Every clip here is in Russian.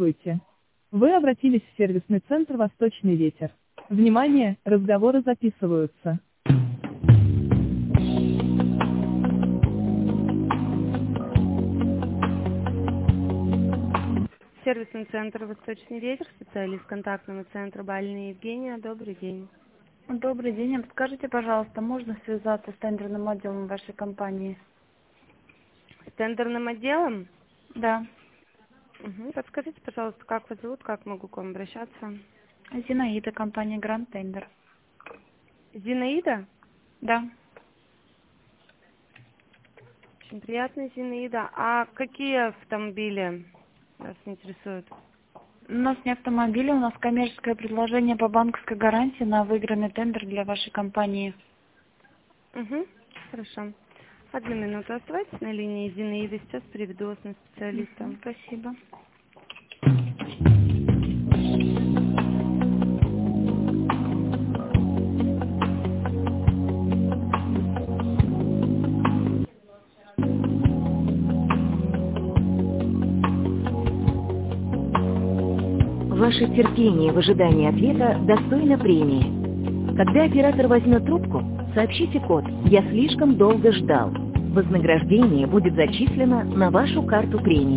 Здравствуйте. Вы обратились в сервисный центр «Восточный ветер». Внимание, разговоры записываются. Сервисный центр «Восточный ветер», специалист контактного центра Балина Евгения. Добрый день. Добрый день. Подскажите, пожалуйста, можно связаться с тендерным отделом вашей компании? С тендерным отделом? Да. Подскажите, пожалуйста, как вас зовут, как могу к вам обращаться? Зинаида, компания Grand Tender. Зинаида? Да. Очень приятно, Зинаида. А какие автомобили вас интересуют? У нас не автомобили, у нас коммерческое предложение по банковской гарантии на выигранный тендер для вашей компании. Хорошо. Одну минуту оставайтесь на линии Зинаиды, сейчас приведу вас на специалиста. Спасибо. Ваше терпение в ожидании ответа достойно премии. Когда оператор возьмет трубку, сообщите код «Я слишком долго ждал». Вознаграждение будет зачислено на вашу карту премий.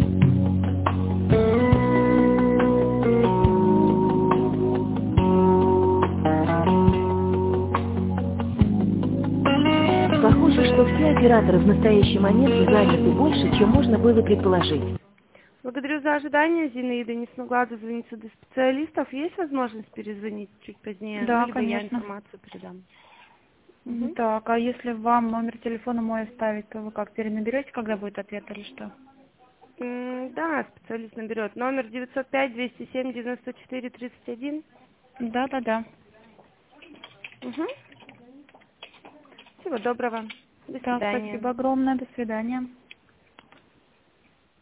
Похоже, что все операторы в настоящий момент заняты больше, чем можно было предположить. Благодарю за ожидание, Зинаида. Не смогла дозвониться до специалистов. Есть возможность перезвонить чуть позднее? Да, Либо я конечно. информацию передам. Так, а если вам номер телефона мой оставить, то вы как, перенаберете, когда будет ответ или что? Да, специалист наберет. Номер 905-207-94-31. Да. Всего доброго. До Да, свидания. спасибо огромное. До свидания.